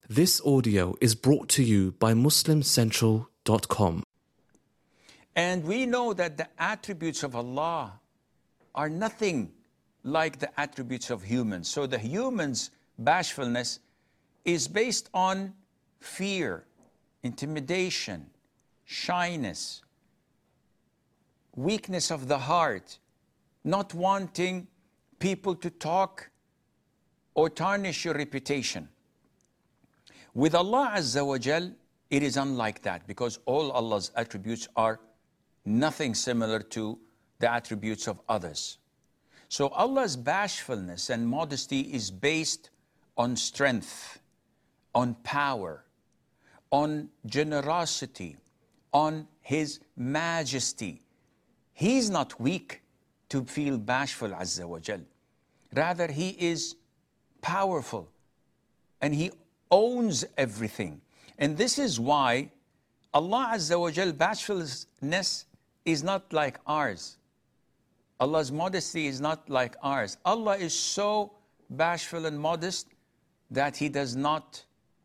This audio is brought to you by MuslimCentral.com. And we know that the attributes of Allah are nothing like the attributes of humans. So the humans' bashfulness is based on fear, intimidation, shyness, weakness of the heart, not wanting people to talk or tarnish your reputation. With Allah Azza wa Jal, it is unlike that, because all Allah's attributes are nothing similar to the attributes of others. So Allah's bashfulness and modesty is based on strength, on power, on generosity, on His majesty. He's not weak to feel bashful, Azza wa Jal. Rather, He is powerful and He owns everything. And this is why Allah Azza wa Jal bashfulness is not like ours. Allah's modesty is not like ours. Allah is so bashful and modest that He does not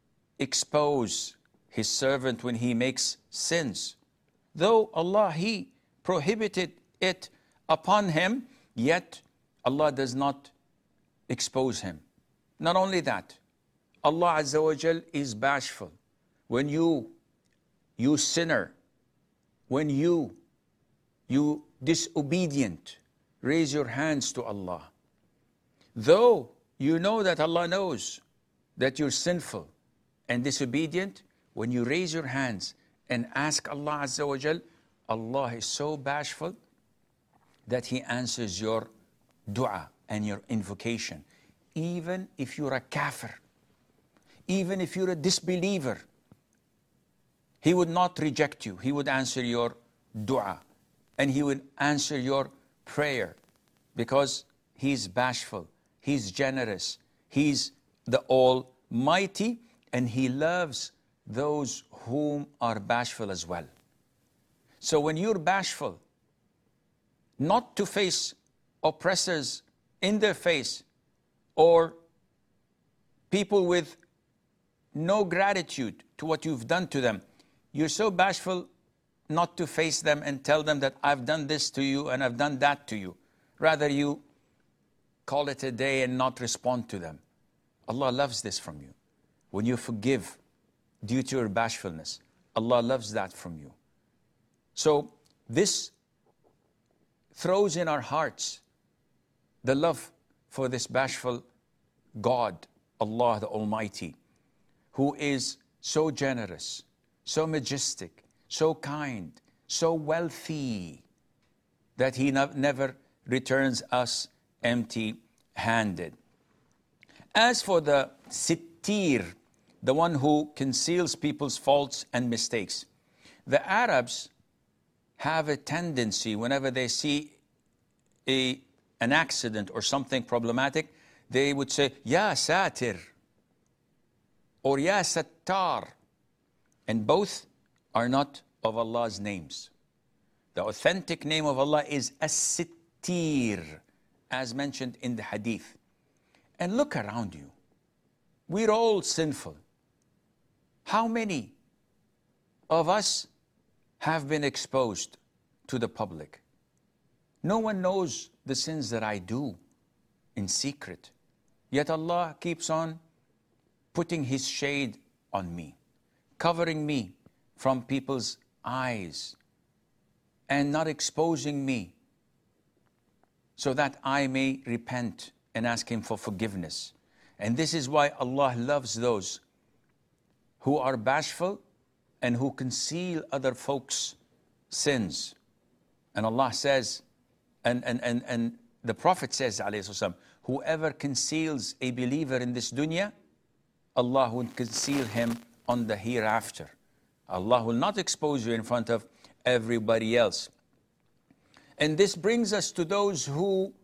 expose His servant when he makes sins. Though Allah, He prohibited it upon him, yet Allah does not expose him. Not only that, Allah Azza wa Jal is bashful. When you sinner, when you disobedient, raise your hands to Allah. Though you know that Allah knows that you're sinful and disobedient, when you raise your hands and ask Allah Azza wa Jal, Allah is so bashful that He answers your dua and your invocation. Even if you're a kafir, even if you're a disbeliever, He would not reject you. He would answer your dua and He would answer your prayer, because He's bashful, He's generous, He's the Almighty, and He loves those whom are bashful as well. So when you're bashful, not to face oppressors in their face or people with no gratitude to what you've done to them, you're so bashful not to face them and tell them that I've done this to you and I've done that to you. Rather, you call it a day and not respond to them. Allah loves this from you. When you forgive due to your bashfulness, Allah loves that from you. So this throws in our hearts the love for this bashful God, Allah the Almighty, who is so generous, so majestic, so kind, so wealthy, that He never returns us empty-handed. As for the sittir, the one who conceals people's faults and mistakes, the Arabs have a tendency, whenever they see an accident or something problematic, they would say, Ya Satir, or Ya Sattar. And both are not of Allah's names. The authentic name of Allah is As-Sittir, as mentioned in the hadith. And look around you. We're all sinful. How many of us have been exposed to the public? No one knows the sins that I do in secret. Yet Allah keeps on putting His shade on me, covering me from people's eyes, and not exposing me, so that I may repent and ask Him for forgiveness. And this is why Allah loves those who are bashful and who conceal other folks' sins. And Allah says, and the Prophet says, alayhi wasallam, whoever conceals a believer in this dunya, Allah will conceal him on the hereafter. Allah will not expose you in front of everybody else. And this brings us to those who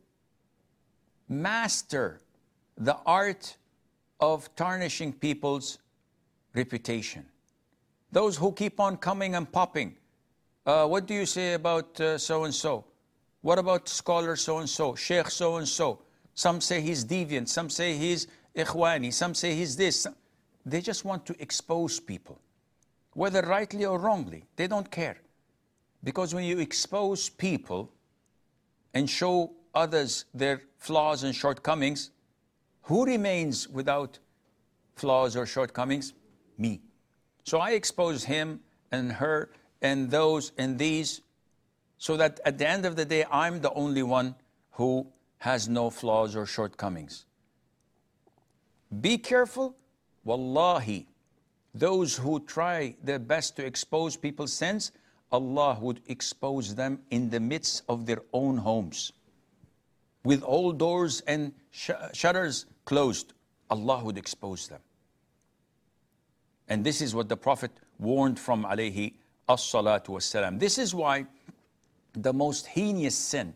master the art of tarnishing people's reputation. Those who keep on coming and popping. What do you say about so-and-so? What about scholar so-and-so, sheikh so-and-so? Some say he's deviant, some say he's ikhwani, some say he's this. they just want to expose people, whether rightly or wrongly. They don't care. Because when you expose people and show others their flaws and shortcomings, who remains without flaws or shortcomings? Me. So I expose him and her and those and these, so that at the end of the day, I'm the only one who has no flaws or shortcomings. Be careful. Wallahi, those who try their best to expose people's sins, Allah would expose them in the midst of their own homes. With all doors and shutters closed, Allah would expose them. And this is what the Prophet warned from, alayhi as-salatu was-salam. This is why the most heinous sin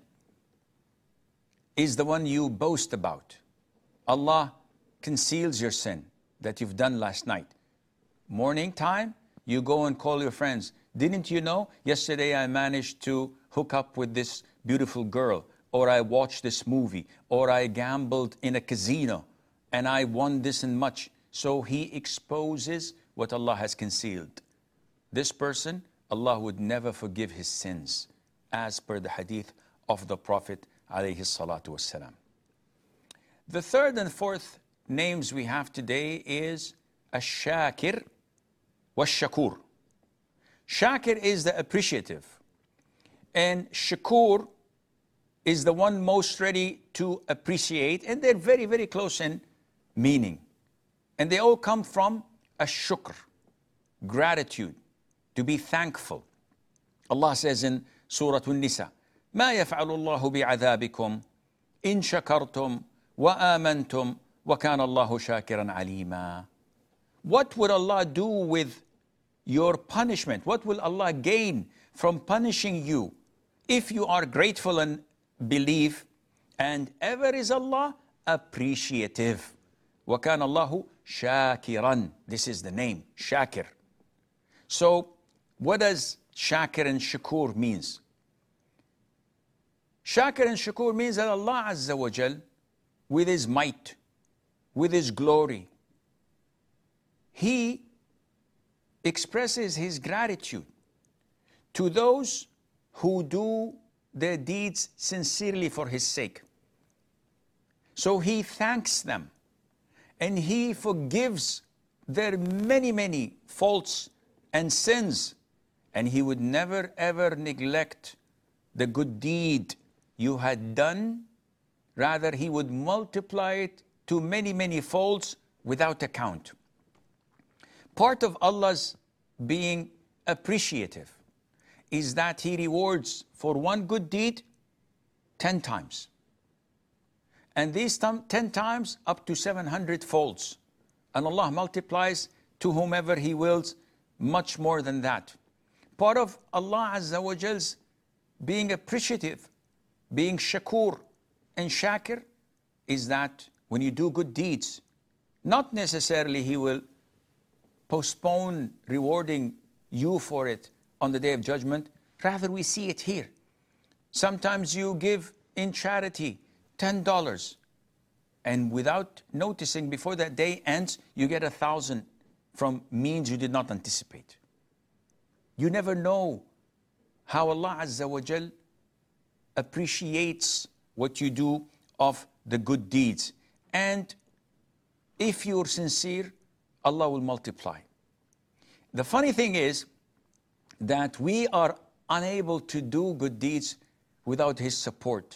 is the one you boast about. Allah conceals your sin that you've done last night. Morning time, you go and call your friends. Didn't you know? Yesterday I managed to hook up with this beautiful girl, or I watched this movie, or I gambled in a casino, and I won this and much. So he exposes what Allah has concealed. This person, Allah would never forgive his sins, as per the hadith of the Prophet alayhi salatu wassalam. The third and fourth names we have today is Ash-Shakir wa-Shakur. Shakir is the appreciative, and Shakur is the one most ready to appreciate, and they're very, very close in meaning. And they all come from Ash-Shukr, gratitude, to be thankful. Allah says in Surah An-Nisa, مَا يَفْعَلُ اللَّهُ بِعَذَابِكُمْ إِن شَكَرْتُمْ وَآمَنْتُمْ وَكَانَ اللَّهُ شَاكِرًا عَلِيمًا. What would Allah do with your punishment? What will Allah gain from punishing you if you are grateful and believe? And ever is Allah appreciative. وَكَانَ اللَّهُ شَاكِرًا. This is the name, Shakir. So what does Shakir and Shakur means? Shakir and Shakur means that Allah Azza wa Jal, with His might, with His glory, He expresses His gratitude to those who do their deeds sincerely for His sake. So He thanks them, and He forgives their many, many faults and sins, and He would never ever neglect the good deed you had done. Rather, He would multiply it to many, many folds without account. Part of Allah's being appreciative is that He rewards for one good deed 10 times. And these 10 times up to 700 folds. And Allah multiplies to whomever He wills much more than that. Part of Allah Azza wa Jal's being appreciative, being shakur and shakir, is that when you do good deeds, not necessarily He will postpone rewarding you for it on the Day of Judgment. Rather, we see it here. Sometimes you give in charity $10, and without noticing, before that day ends, you get 1,000 from means you did not anticipate. You never know how Allah Azza wa Jal appreciates what you do of the good deeds. And if you're sincere, Allah will multiply. The funny thing is that we are unable to do good deeds without His support.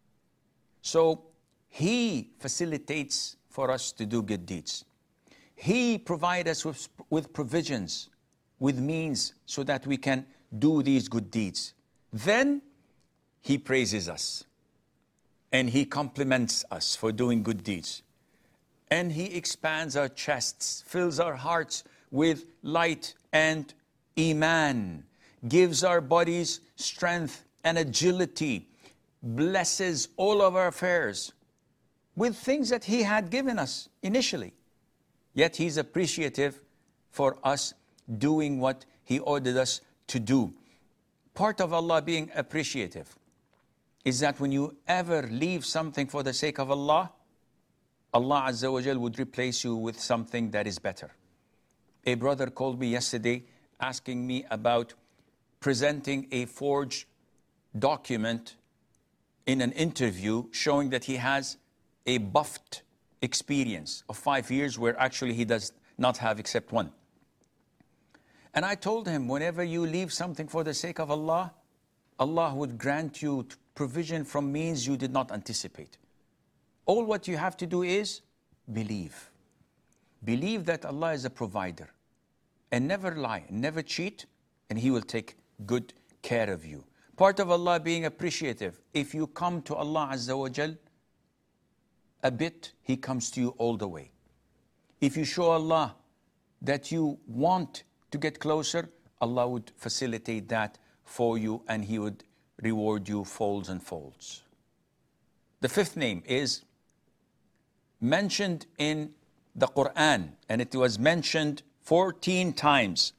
So He facilitates for us to do good deeds. He provides us with provisions, with means, so that we can do these good deeds. Then He praises us, and He compliments us for doing good deeds. And He expands our chests, fills our hearts with light and iman, gives our bodies strength and agility, blesses all of our affairs with things that He had given us initially. Yet He's appreciative for us doing what He ordered us to do. Part of Allah being appreciative is that when you ever leave something for the sake of Allah, Allah Azza wa Jal would replace you with something that is better. A brother called me yesterday asking me about presenting a forged document in an interview showing that he has a buffed experience of 5 years where actually he does not have except one. And I told him, whenever you leave something for the sake of Allah, Allah would grant you provision from means you did not anticipate. All what you have to do is believe. Believe that Allah is a provider. And never lie, never cheat, and He will take good care of you. Part of Allah being appreciative, if you come to Allah Azza wa Jal a bit, He comes to you all the way. If you show Allah that you want to get closer, Allah would facilitate that for you and He would reward you folds and folds. The fifth name is mentioned in the Quran, and it was mentioned 14 times.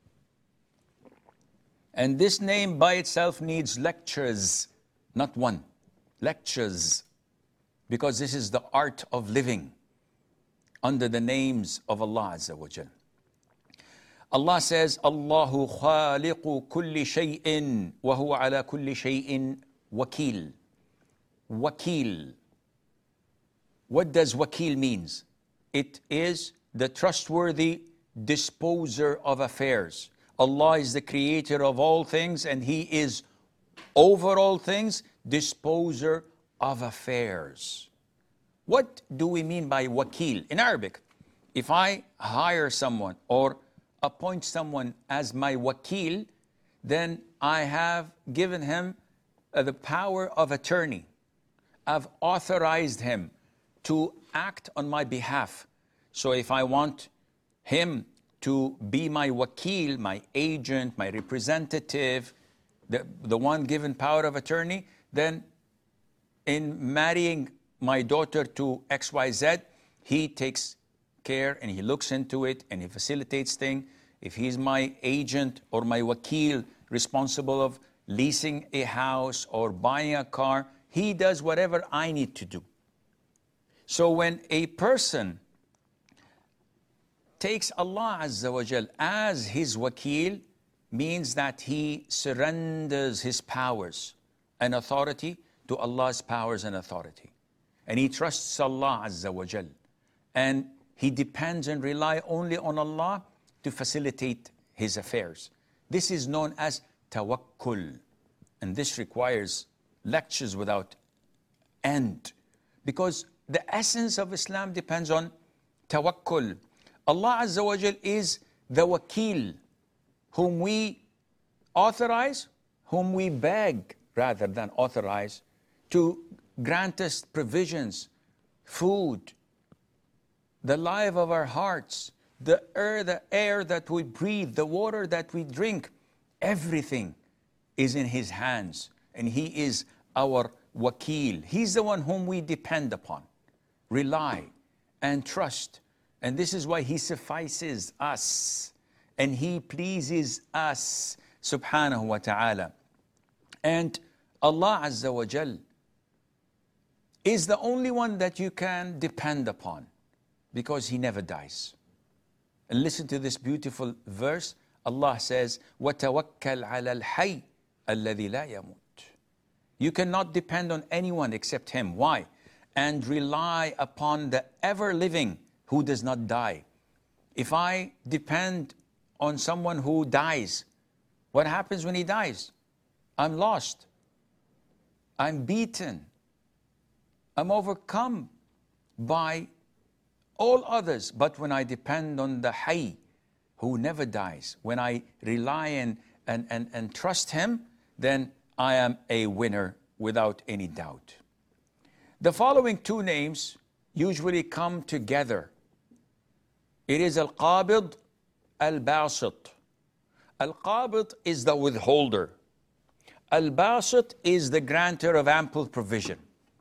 And this name by itself needs lectures, not one, lectures, because this is the art of living under the names of Allah Azza wa Jal. Allah says, Allahu khaliqu kulli shay'in wa huwa ala kulli shay'in wakil. Wakil. What does wakil means? It is the trustworthy disposer of affairs. Allah is the creator of all things and He is over all things, disposer of affairs. What do we mean by wakil? In Arabic, if I hire someone or appoint someone as my wakil, then I have given him the power of attorney. I've authorized him to act on my behalf. So if I want him to be my wakil, my agent, my representative, the one given power of attorney, then in marrying my daughter to XYZ, he takes care and he looks into it and he facilitates things. If he's my agent or my wakil responsible of leasing a house or buying a car, he does whatever I need to do. So when a person takes Allah Azza wa Jal as his wakil, means that he surrenders his powers and authority to Allah's powers and authority. And he trusts Allah Azza wa Jal. And he depends and relies only on Allah to facilitate his affairs. This is known as tawakkul. And this requires lectures without end. Because the essence of Islam depends on tawakkul. Allah Azza wa Jal is the wakil, whom we authorize, whom we beg rather than authorize, to grant us provisions, food, the life of our hearts, the air that we breathe, the water that we drink. Everything is in His hands, and He is our wakil. He's the one whom we depend upon, rely, and trust. And this is why He suffices us and He pleases us, subhanahu wa ta'ala. And Allah Azza wa Jal is the only one that you can depend upon because He never dies. And listen to this beautiful verse. Allah says, وَتَوَكَّلْ عَلَى الْحَيِّ الَّذِي لَا يَمُوتُ. You cannot depend on anyone except Him. Why? And rely upon the ever-living who does not die. If I depend on someone who dies, what happens when he dies? I'm lost. I'm beaten. I'm overcome by all others. But when I depend on the Hayy, who never dies, when I rely and trust Him, then I am a winner without any doubt. The following two names usually come together. It is Al-Qabid, Al-Basit. Al-Qabid is the withholder. Al-Basit is the grantor of ample provision.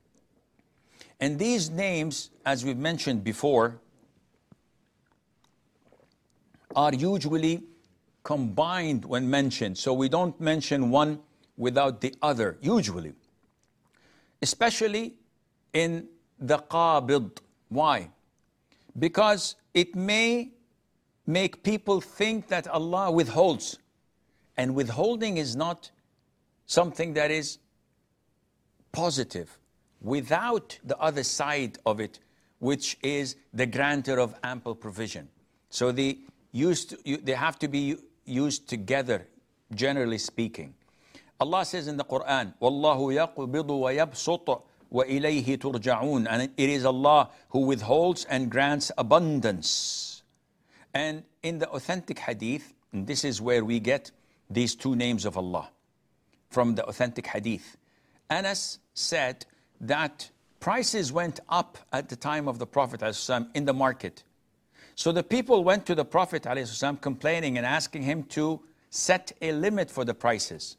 And these names, as we've mentioned before, are usually combined when mentioned. So we don't mention one without the other, usually. Especially in the Qabid. Why? Because it may make people think that Allah withholds. And withholding is not something that is positive, without the other side of it, which is the grantor of ample provision. So they have to be used together, generally speaking. Allah says in the Quran, وَاللَّهُ يَقْبِضُ وَيَبْسُطُ وَإِلَيْهِ تُرْجَعُونَ. And it is Allah who withholds and grants abundance. And in the authentic hadith, and this is where we get these two names of Allah, from the authentic hadith. Anas said that prices went up at the time of the Prophet ﷺ in the market. So the people went to the Prophet ﷺ complaining and asking him to set a limit for the prices.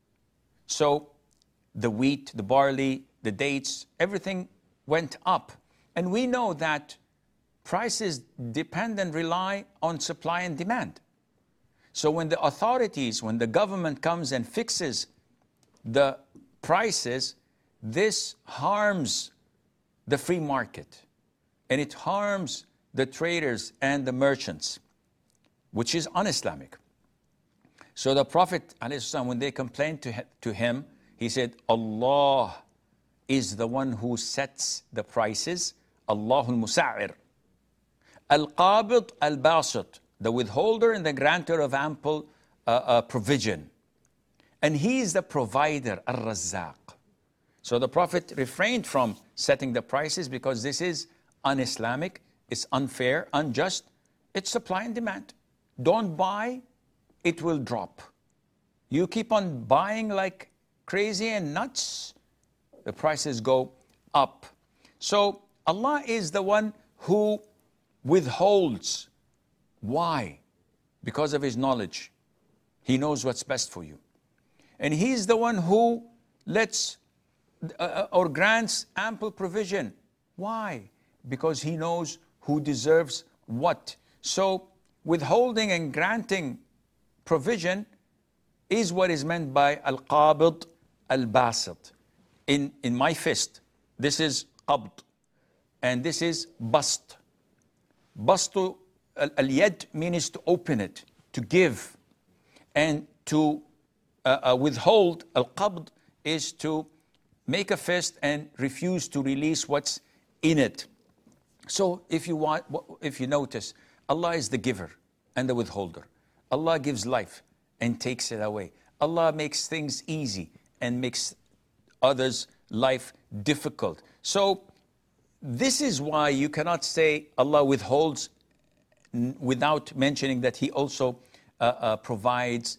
So the wheat, the barley, the dates, everything went up. And we know that prices depend and rely on supply and demand. So when the authorities, when the government comes and fixes the prices, this harms the free market. And it harms the traders and the merchants, which is un-Islamic. So the Prophet ﷺ, when they complained to him, he said, Allah is the one who sets the prices. Allahul Musa'ir. Al-Qabid al-Basit, the withholder and the grantor of ample provision. And he is the provider, Ar-Razzaq. So the Prophet refrained from setting the prices because this is un-Islamic, it's unfair, unjust, it's supply and demand. Don't buy, it will drop. You keep on buying like crazy and nuts, the prices go up. So Allah is the one who withholds. Why? Because of His knowledge. He knows what's best for you. And He's the one who lets or grants ample provision. Why? Because He knows who deserves what. So withholding and granting provision is what is meant by Al-Qabid Al-Basit. In my fist, this is Qabd, and this is Bast. Bastu Al-Yad means to open it, to give. And to withhold, Al-Qabd, is to make a fist and refuse to release what's in it. So if you notice, Allah is the giver and the withholder. Allah gives life and takes it away. Allah makes things easy and makes others' life difficult. So this is why you cannot say Allah withholds without mentioning that He also provides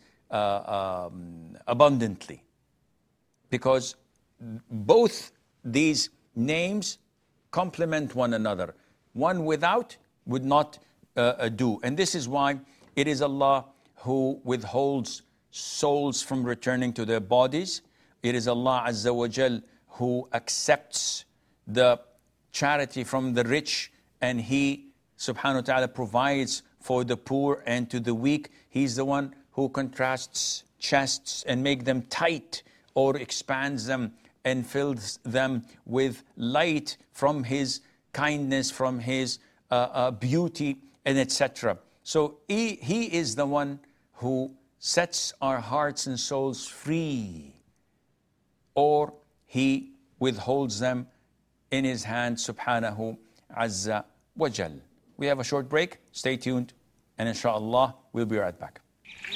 abundantly. Because both these names complement one another. One without would not do. And this is why it is Allah who withholds souls from returning to their bodies. It is Allah Azza wa Jal who accepts the charity from the rich, and He subhanahu wa ta'ala provides for the poor and to the weak. He's the one who contrasts chests and make them tight, or expands them and fills them with light from His kindness, from His beauty, and etc. So He is the one who sets our hearts and souls free, or He withholds them in His hand, subhanahu azza wa jal. We have a short break. Stay tuned, and inshallah, we'll be right back.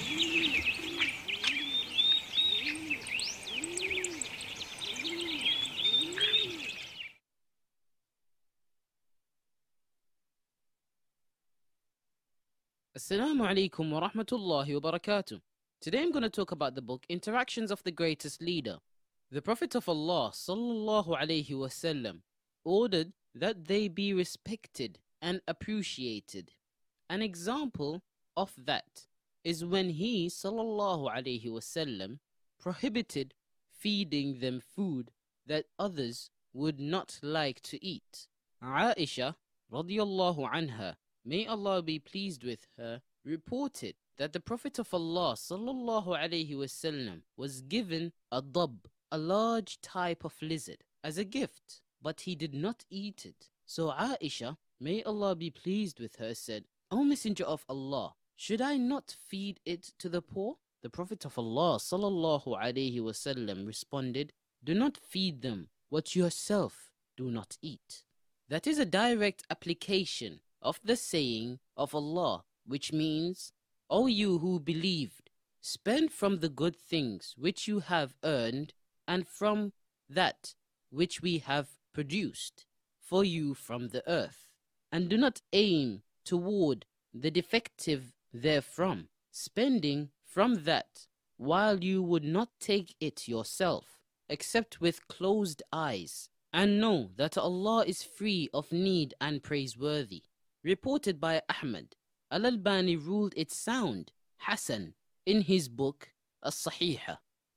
Assalamu alaikum wa rahmatullahi wa barakatuh. Today I'm going to talk about the book Interactions of the Greatest Leader. The Prophet of Allah sallallahu alaihi wasallam ordered that they be respected and appreciated. An example of that is when he sallallahu alaihi wasallam prohibited feeding them food that others would not like to eat. Aisha radiyallahu anha, may Allah be pleased with her, reported that the Prophet of Allah sallallahu alaihi wasallam was given a dab, a large type of lizard, as a gift, but he did not eat it. So Aisha, may Allah be pleased with her, said, O Messenger of Allah, should I not feed it to the poor? The Prophet of Allah sallallahu alaihi wasallam responded, do not feed them what yourself do not eat. That is a direct application of the saying of Allah, which means, O you who believed, spend from the good things which you have earned and from that which we have produced for you from the earth, and do not aim toward the defective therefrom, spending from that while you would not take it yourself, except with closed eyes, and know that Allah is free of need and praiseworthy. Reported by Ahmad, Al-Albani ruled it sound, Hasan, in his book As-Sahihah.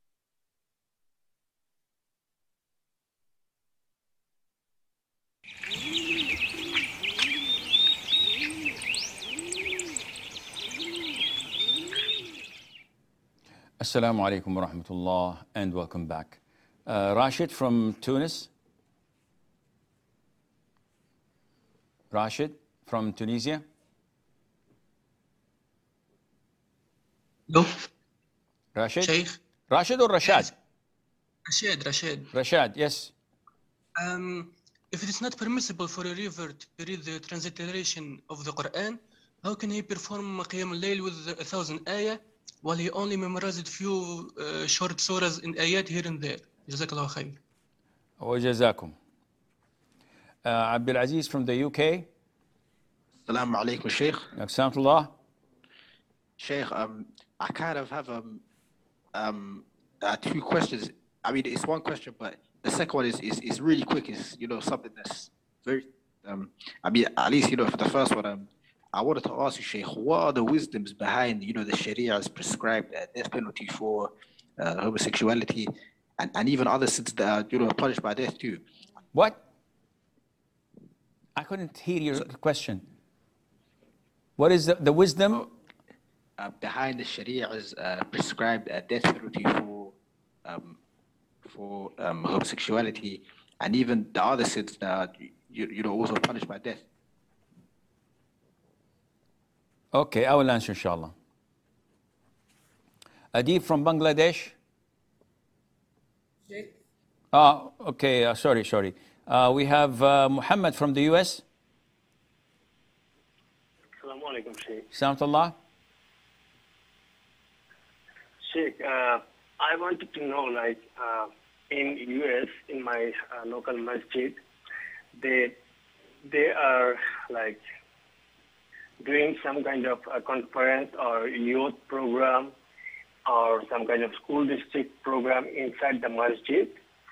Assalamu alaikum wa rahmatullah and welcome back. Rashid from Tunis. Rashid from Tunisia. No. Rashid? Sheikh? Rashid or Rashad? Rashid. Rashad, yes. If it is not permissible for a reader to read the transliteration of the Quran, how can he perform Qiyam al-Layl with 1,000 ayah while he only memorized few short surahs in ayat here and there? Jazakallah khair. وجزاكم. Abdul Aziz from the UK. Assalamu alaikum, Sheikh. Assalamu Sheikh, I kind of have two questions. I mean, it's one question, but the second one is really quick. It's something that's very. I mean, at least for the first one, I wanted to ask you, Sheikh, what are the wisdoms behind the Sharia's prescribed death penalty for homosexuality and even other sins that are punished by death too? What? I couldn't hear your question. What is the wisdom? Behind the Sharia's prescribed death penalty for homosexuality and even the other sins that are also punished by death. Okay, I will answer inshallah. Adib from Bangladesh. Okay, sorry. We have Muhammad from the US. Assalamu alaikum, Sheikh. Salamullah. Sheikh, I wanted to know, in US, in my local masjid, they are doing some kind of a conference or youth program or some kind of school district program inside the masjid.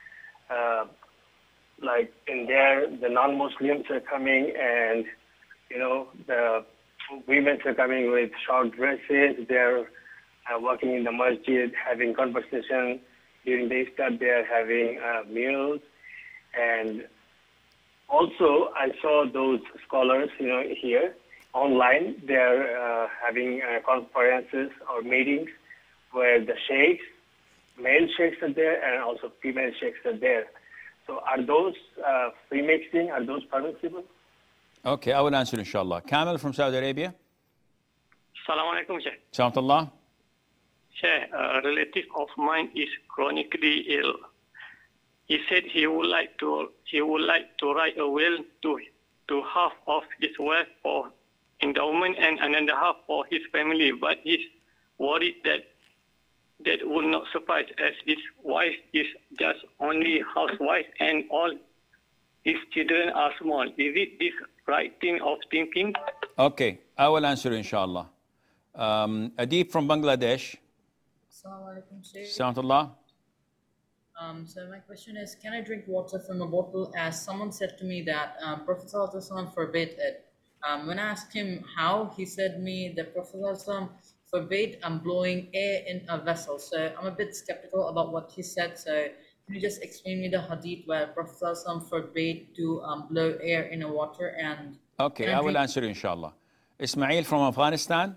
In there, the non-Muslims are coming and, the women are coming with short dresses. They're working in the masjid, having conversation. During the Iftar, they're having meals. And also, I saw those scholars, here online. They're having conferences or meetings where the sheikhs, male sheikhs are there and also female sheikhs are there. So are those free mixing? Are those permissible? Okay, I will answer inshallah. Kamil from Saudi Arabia. Assalamu alaikum, Sheikh. Salamullah. Sheikh, a relative of mine is chronically ill. He said he would like to write a will to half of his wealth for endowment and another half for his family, but he's worried that will not suffice as his wife is just only housewife and all his children are small. Is it this right thing of thinking? Okay, I will answer inshallah. Adib from Bangladesh. Assalamu alaikum, Sheikh. Salamullah. So my question is, can I drink water from a bottle? As someone said to me that Prophet ﷺ forbade it. When I asked him how, he said me that Prophet ﷺ forbade blowing air in a vessel. So I'm a bit skeptical about what he said. So can you just explain me the hadith where Prophet ﷺ forbade to blow air in a water? And okay, I will answer inshallah. Ismail from Afghanistan.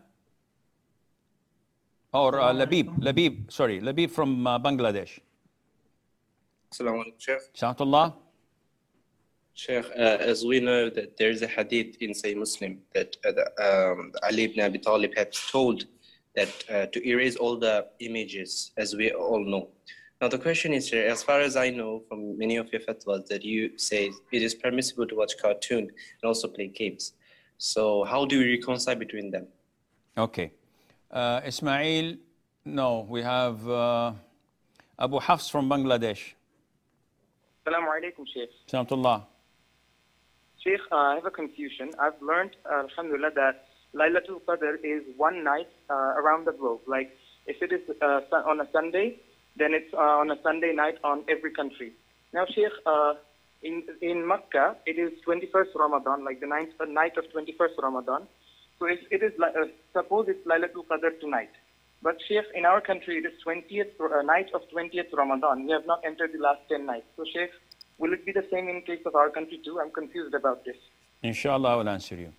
Or Labib from Bangladesh. Assalamu alaikum, Sheikh. Salamullah. Sheikh, as we know that there is a hadith in Sahih Muslim that Ali ibn Abi Talib had told that to erase all the images, as we all know. Now the question is, as far as I know from many of your fatwas, that you say it is permissible to watch cartoon and also play games. So how do you reconcile between them? Okay. Ismail, no, we have Abu Hafs from Bangladesh. Assalamu alaikum, Sheikh. Salamullah. Sheikh, I have a confusion. I've learned, alhamdulillah, that Laylatul Qadr is one night around the globe. Like, if it is on a Sunday, then it's on a Sunday night on every country. Now, Sheikh, in Makkah, it is 21st Ramadan, like the night of 21st Ramadan. So if it is, suppose it's Laylatul Qadr tonight. But Sheikh, in our country, it is 20th night of 20th Ramadan. We have not entered the last 10 nights. So Sheikh, will it be the same in case of our country too? I'm confused about this. Inshallah, I will answer you.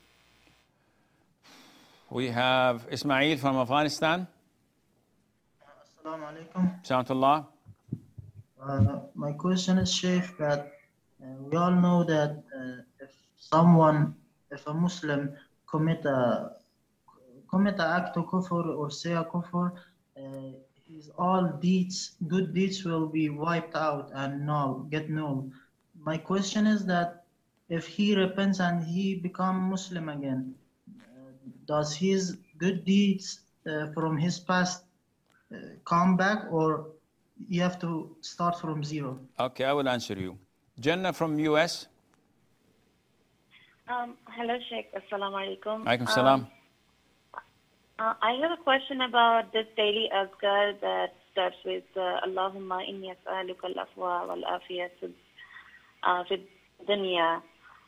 We have Ismail from Afghanistan. Assalamu alaikum. Salamullah. My question is, Sheikh, that we all know that if a Muslim commit a act of kufr or say a kufr, his all deeds, good deeds, will be wiped out and get null. My question is that if he repents and he become Muslim again, does his good deeds from his past come back, or you have to start from zero? Okay, I will answer you. Jannah from US. Hello, Sheikh. Assalamu alaikum. Alaikum salam. I have a question about this daily azkar that starts with Allahumma inni as'aluka al-afwa wal-afiyah fi dunya.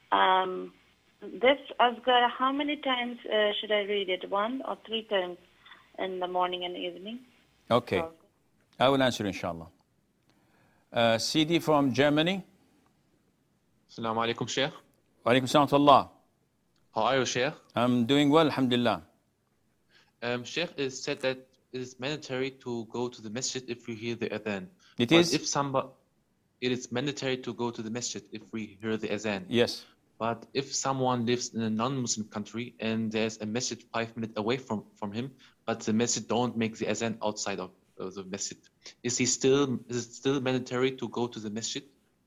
This azkar, how many times should I read it? 1 or 3 times in the morning and evening? Okay, I will answer inshallah. CD from Germany. Assalamu alaikum, Sheikh. Wa alaikum salam wa rahmatullah. How are you, Sheikh? I'm doing well, alhamdulillah. Sheikh, it is said that it is mandatory to go to the masjid if we hear the adhan. It is? It is mandatory to go to the masjid if we hear the adhan. Yes. But if someone lives in a non-Muslim country and there's a masjid 5 minutes away from him, but the masjid don't make the adhan outside of the masjid, is it still mandatory to go to the masjid?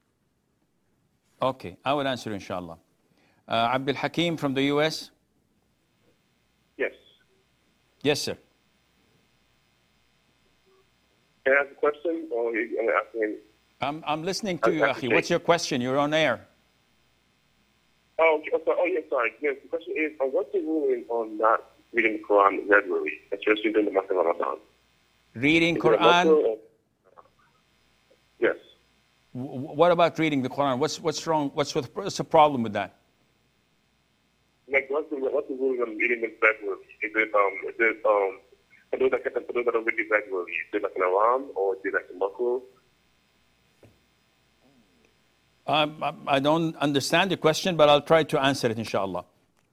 Okay, I will answer inshallah. Abdul Hakim from the US. Yes. Yes, sir. Can I ask a question, or are you asking? I'm listening to you, Akhi. What's your question? You're on air. Oh, yes, sorry. Yes, the question is, what's the ruling on not reading the Quran regularly, especially during the month of Ramadan? Reading Quran? Yes. What about reading the Quran? What's wrong? What's the problem with that? Like, what's the ruling on reading it regularly? Is it for those that don't read it regularly, is it like an alarm, or is it like a makruh? I don't understand the question, but I'll try to answer it, inshallah.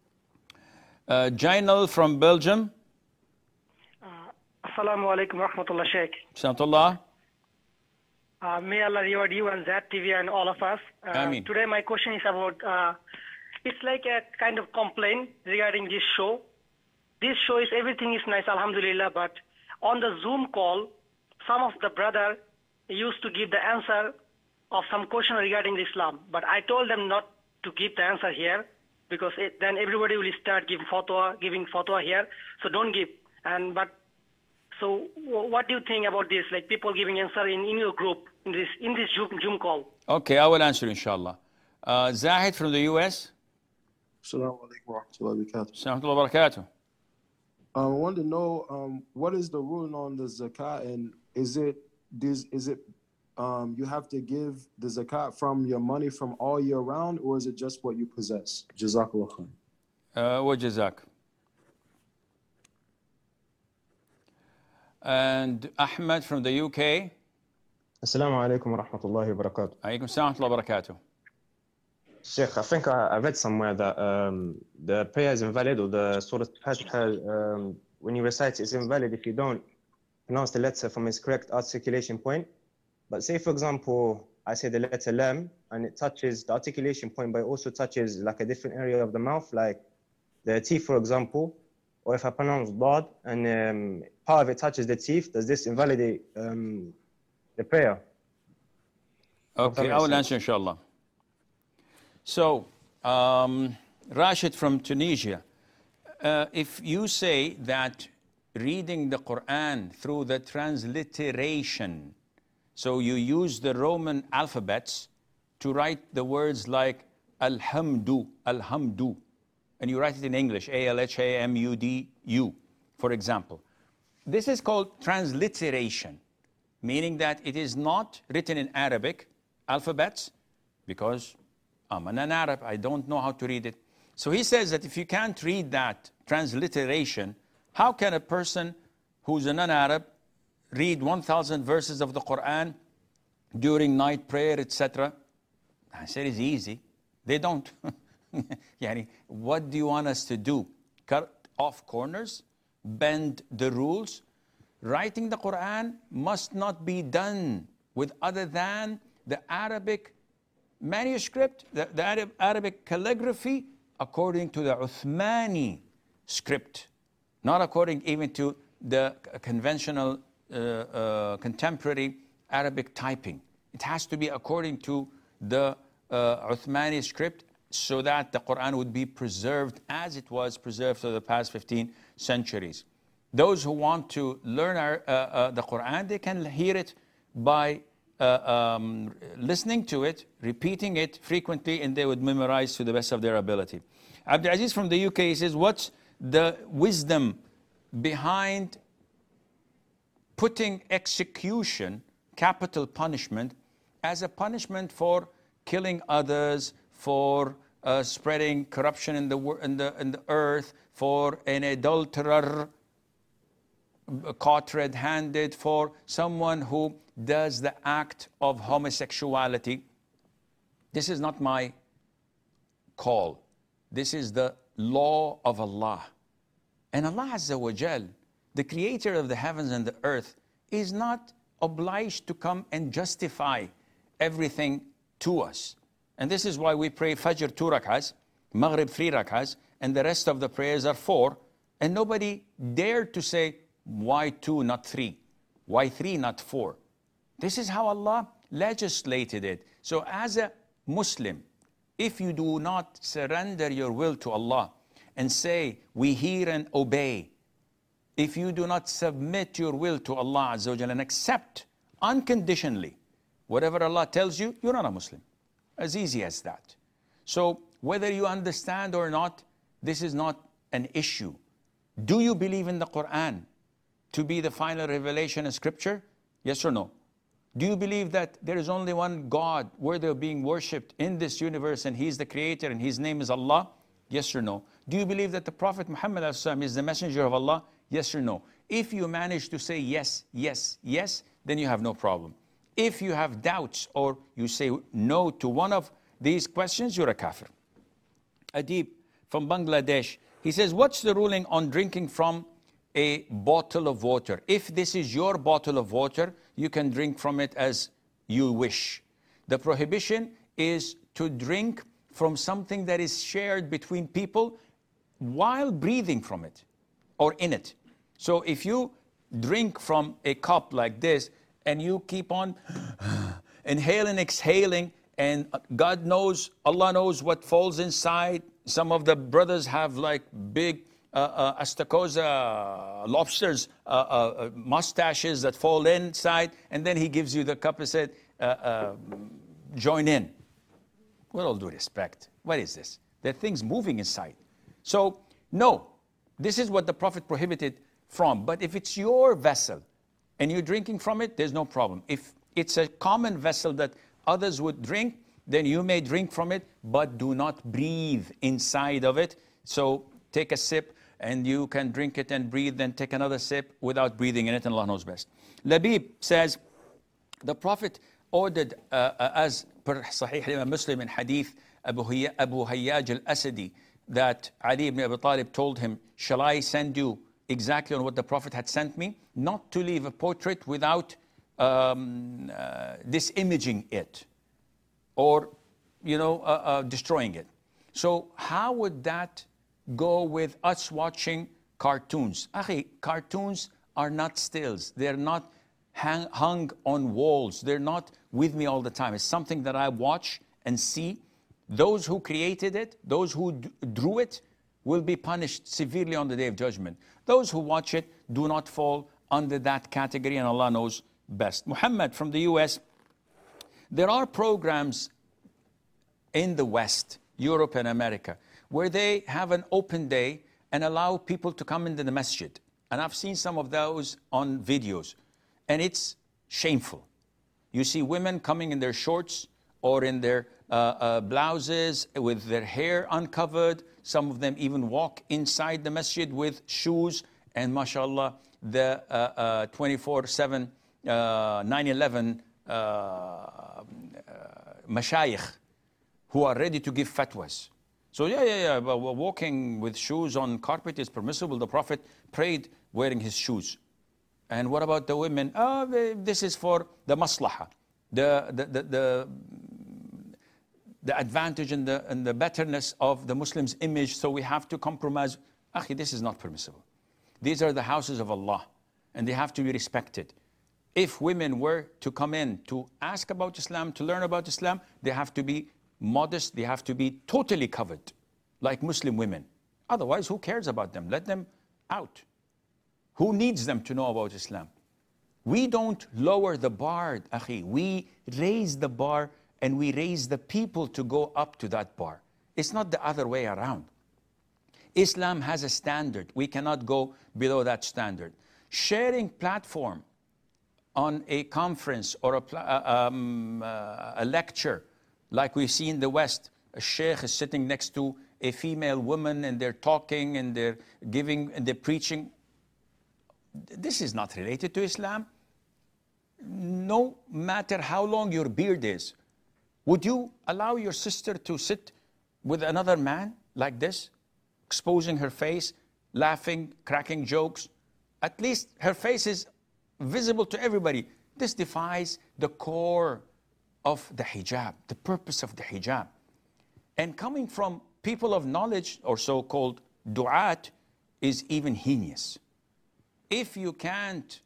Jainal from Belgium. Assalamu alaikum wa rahmatullah, Sheikh. Salamullah. May Allah reward you and Zat TV and all of us. Ameen. Today my question is about, it's like a kind of complaint regarding this show. This show is, everything is nice, alhamdulillah, but on the Zoom call, some of the brother used to give the answer of some question regarding Islam. But I told them not to give the answer here, because then everybody will start giving fatwa here. So don't give. So what do you think about this? Like people giving answer in your group, in this Zoom call? Okay, I will answer inshallah. Zahid from the US. Assalamu alaikum wa rahmatullahi wa barakatuh. Assalamu wa barakatuh. I wanted to know what is the ruling on the zakat, and is it you have to give the zakat from your money from all year round, or is it just what you possess? Jazakallah khair. Wa jazak. And Ahmed from the UK. Assalamu alaikum wa rahmatullahi wa barakatuh. Alaikum salam wa barakatuh. Sheikh, I think I read somewhere that the prayer is invalid, or the Surah Al-Fatiha, when you recite, it's invalid if you don't pronounce the letter from its correct articulation point. But say, for example, I say the letter lam, and it touches the articulation point, but it also touches like a different area of the mouth, like the teeth, for example. Or if I pronounce dad and part of it touches the teeth, does this invalidate the prayer? Okay, I will answer inshallah. So, Rashid from Tunisia, if you say that reading the Quran through the transliteration, so you use the Roman alphabets to write the words like alhamdu, alhamdu, and you write it in English, A-L-H-A-M-U-D-U, for example. This is called transliteration, meaning that it is not written in Arabic alphabets, because I'm an Arab, I don't know how to read it. So he says that if you can't read that transliteration, how can a person who's a non-Arab read 1,000 verses of the Quran during night prayer, etc.? I said it's easy. They don't. Yani, what do you want us to do? Cut off corners? Bend the rules? Writing the Quran must not be done with other than the Arabic manuscript, the Arabic calligraphy, according to the Uthmani script, not according even to the conventional contemporary Arabic typing. It has to be according to the Uthmani script, so that the Quran would be preserved as it was preserved for the past 15 centuries. Those who want to learn the Quran, they can hear it by listening to it, repeating it frequently, and they would memorize to the best of their ability. Abdul Aziz from the UK says, what's the wisdom behind putting execution, capital punishment, as a punishment for killing others, for spreading corruption in the earth, for an adulterer caught red-handed, for someone who does the act of homosexuality? This is not my call. This is the law of Allah. And Allah Azza wa Jal, the creator of the heavens and the earth, is not obliged to come and justify everything to us. And this is why we pray Fajr 2 rak'ahs, Maghrib 3 rak'ahs, and the rest of the prayers are 4. And nobody dared to say, why 2, not 3? Why 3, not 4? This is how Allah legislated it. So as a Muslim, if you do not surrender your will to Allah and say, we hear and obey, if you do not submit your will to Allah Azza wa Jalla and accept unconditionally whatever Allah tells you, you're not a Muslim. As easy as that. So whether you understand or not, this is not an issue. Do you believe in the Quran to be the final revelation of Scripture? Yes or no? Do you believe that there is only one God worthy of being worshipped in this universe, and He's the creator and His name is Allah? Yes or no? Do you believe that the Prophet Muhammad is the messenger of Allah? Yes or no? If you manage to say yes, yes, yes, then you have no problem. If you have doubts or you say no to one of these questions, you're a kafir. Adib from Bangladesh, he says, what's the ruling on drinking from a bottle of water? If this is your bottle of water, you can drink from it as you wish. The prohibition is to drink from something that is shared between people while breathing from it or in it. So if you drink from a cup like this, and you keep on inhaling, exhaling, and God knows, Allah knows what falls inside. Some of the brothers have like big astacosa lobsters, mustaches that fall inside, and then He gives you the cup and said, join in. With all due respect, what is this? There are things moving inside. So, no, this is what the Prophet prohibited from. But if it's your vessel, and you're drinking from it, there's no problem. If it's a common vessel that others would drink, then you may drink from it, but do not breathe inside of it. So take a sip, and you can drink it and breathe, then take another sip without breathing in it, and Allah knows best. Labib says, the Prophet ordered, as per Sahih Imam Muslim in Hadith Abu Hayyaj al-Asadi, that Ali ibn Abi Talib told him, shall I send you exactly on what the Prophet had sent me, not to leave a portrait without disimaging it. or, destroying it. So how would that go with us watching cartoons? Cartoons are not stills. They're not hung on walls. They're not with me all the time. It's something that I watch and see. Those who created it, those who drew it, will be punished severely on the Day of Judgment. Those who watch it do not fall under that category, and Allah knows best. Muhammad from the US, there are programs in the West, Europe and America, where they have an open day and allow people to come into the masjid. And I've seen some of those on videos, and it's shameful. You see women coming in their shorts or in their blouses with their hair uncovered. Some of them even walk inside the masjid with shoes, and mashallah, the 24/7 9/11 mashayikh who are ready to give fatwas. So but walking with shoes on carpet is permissible. The Prophet prayed wearing his shoes. And what about the women? This is for the maslaha, the advantage and the betterness of the Muslims' image, so we have to compromise. This is not permissible. These are the houses of Allah, and they have to be respected. If women were to come in to ask about Islam, to learn about Islam, they have to be modest, they have to be totally covered, like Muslim women. Otherwise, who cares about them? Let them out. Who needs them to know about Islam? We don't lower the bar, akhi. We raise the bar, and we raise the people to go up to that bar. It's not the other way around. Islam has a standard. We cannot go below that standard. Sharing platform on a conference or a lecture, like we see in the West, a sheikh is sitting next to a female woman, and they're talking and they're giving and they're preaching. This is not related to Islam. No matter how long your beard is, would you allow your sister to sit with another man like this, exposing her face, laughing, cracking jokes? At least her face is visible to everybody. This defies the core of the hijab, the purpose of the hijab. And coming from people of knowledge, or so-called du'at, is even heinous. If you can't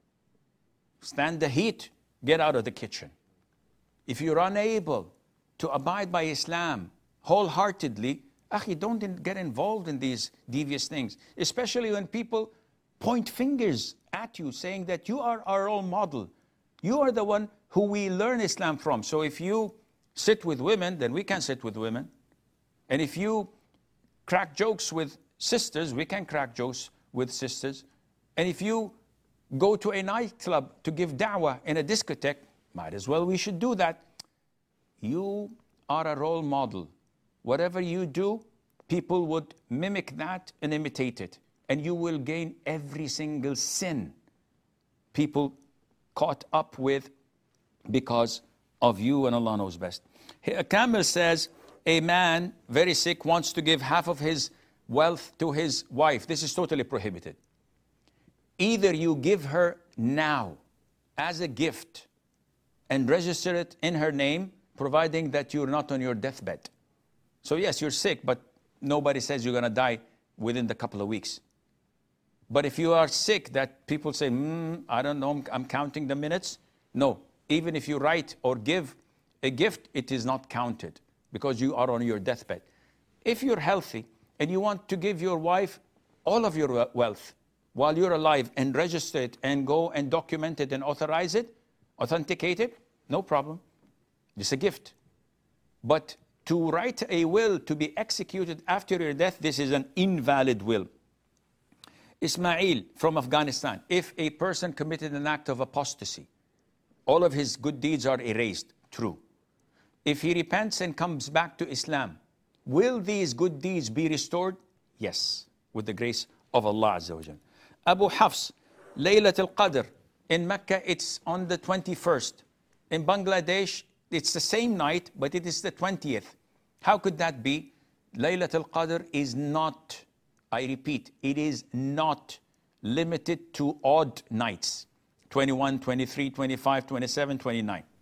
stand the heat, get out of the kitchen. If you're unable to abide by Islam wholeheartedly, don't get involved in these devious things, especially when people point fingers at you saying that you are our role model. You are the one who we learn Islam from. So if you sit with women, then we can sit with women. And if you crack jokes with sisters, we can crack jokes with sisters. And if you go to a nightclub to give da'wah in a discotheque, might as well we should do that. You are a role model. Whatever you do, people would mimic that and imitate it. And you will gain every single sin people caught up with because of you, and Allah knows best. Kamil says, a man very sick wants to give half of his wealth to his wife. This is totally prohibited. Either you give her now as a gift and register it in her name, providing that you're not on your deathbed. So yes, you're sick, but nobody says you're going to die within the couple of weeks. But if you are sick that people say, I don't know, I'm counting the minutes. No, even if you write or give a gift, it is not counted because you are on your deathbed. If you're healthy and you want to give your wife all of your wealth while you're alive and register it and go and document it and authorize it, authenticate it, no problem. It's a gift. But to write a will to be executed after your death, this is an invalid will. Ismail from Afghanistan, if a person committed an act of apostasy, all of his good deeds are erased. True. If he repents and comes back to Islam, will these good deeds be restored? Yes, with the grace of Allah Azza wa Jal. Abu Hafs, Laylat al-Qadr. In Mecca, it's on the 21st. In Bangladesh, it's the same night, but it is the 20th. How could that be? Laylat al-Qadr is not, I repeat, it is not limited to odd nights. 21, 23, 25, 27, 29.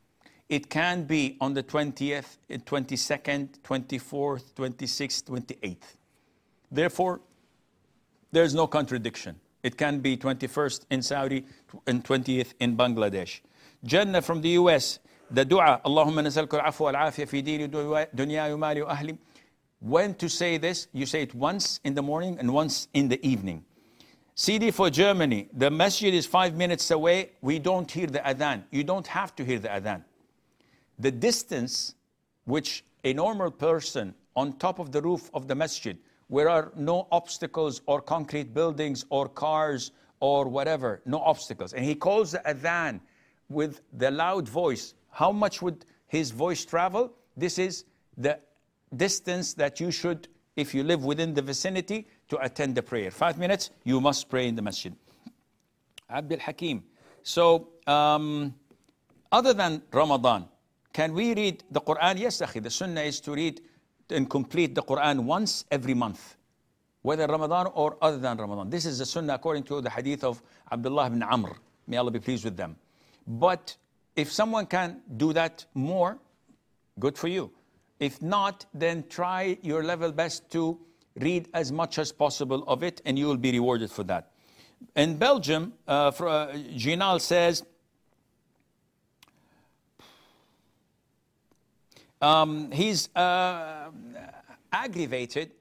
it can be on the 20th, 22nd, 24th, 26th, 28th. Therefore, there's no contradiction. It can be 21st in Saudi and 20th in Bangladesh. Jannah from the US, the dua, Allahumma nasalku al-afwa wal-afiyah fi dini dunyaya wa mali wa ahli. When to say this? You say it once in the morning and once in the evening. CD for Germany, the masjid is 5 minutes away. We don't hear the adhan. You don't have to hear the adhan. The distance which a normal person on top of the roof of the masjid, where are no obstacles or concrete buildings or cars or whatever, no obstacles. And he calls the adhan with the loud voice. How much would his voice travel? This is the distance that you should, if you live within the vicinity, to attend the prayer. 5 minutes, you must pray in the masjid. Abdul Hakim. So, other than Ramadan, can we read the Quran? Yes, akhi, the sunnah is to read and complete the Quran once every month, whether Ramadan or other than Ramadan. This is the sunnah according to the hadith of Abdullah ibn Amr. May Allah be pleased with them. But if someone can do that more, good for you. If not, then try your level best to read as much as possible of it, and you will be rewarded for that. In Belgium, Ginal says, he's aggravated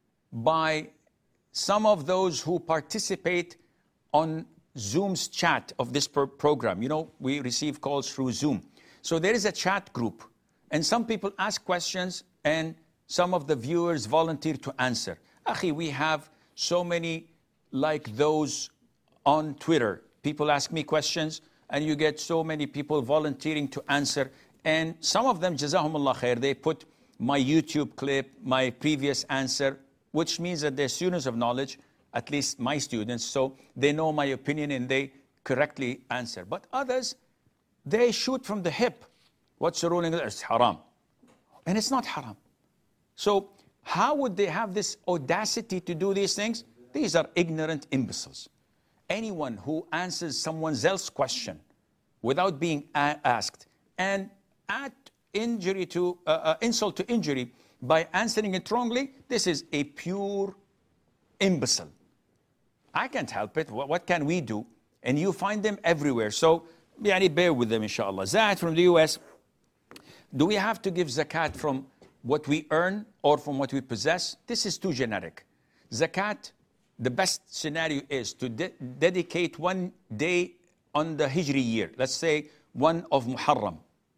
by some of those who participate on Zoom's chat of this program. You know, we receive calls through Zoom. So there is a chat group, and some people ask questions, and some of the viewers volunteer to answer. Akhi, we have so many like those on Twitter. People ask me questions, and you get so many people volunteering to answer. And some of them, Jazahumullah khair, they put my YouTube clip, my previous answer, which means that they're students of knowledge, at least my students, so they know my opinion and they correctly answer. But others, they shoot from the hip. What's the ruling? It's haram. And it's not haram. So how would they have this audacity to do these things? These are ignorant imbeciles. Anyone who answers someone else's question without being asked and add injury to insult to injury by answering it wrongly, this is a pure imbecile. I can't help it. What can we do? And you find them everywhere. So, bear with them, inshallah. Zaid from the US. Do we have to give zakat from what we earn or from what we possess? This is too generic. Zakat, the best scenario is to dedicate 1 day on the Hijri year. Let's say 1 of Muharram.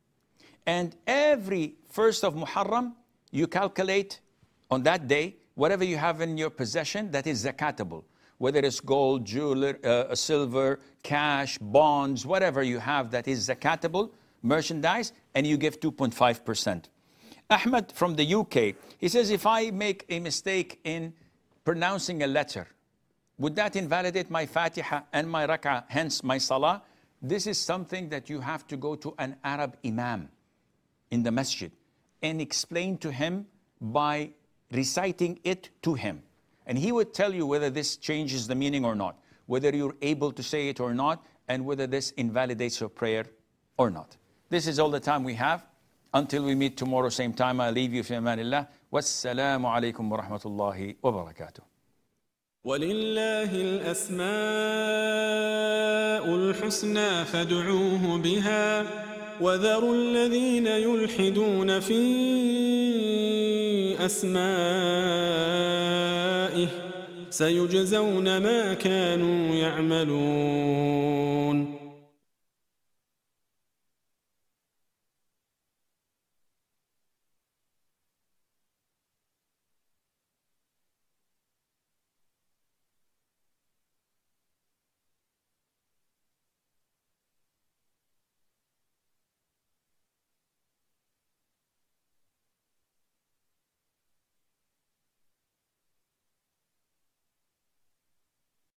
And every 1st of Muharram, you calculate on that day, whatever you have in your possession that is zakatable. Whether it's gold, jewelry, silver, cash, bonds, whatever you have that is zakatable, merchandise, and you give 2.5%. Ahmed from the UK, he says, if I make a mistake in pronouncing a letter, would that invalidate my Fatiha and my rak'ah, hence my salah? This is something that you have to go to an Arab imam in the masjid and explain to him by reciting it to him. And he would tell you whether this changes the meaning or not, whether you're able to say it or not, and whether this invalidates your prayer or not. This is all the time we have. Until we meet tomorrow, same time, I leave you fi amanillah. Wassalamu alaikum wa rahmatullahi wa barakatuh. ولله الأسماء الحسنى فادعوه بها وذروا الذين يلحدون في أسمائه سيجزون ما كانوا يعملون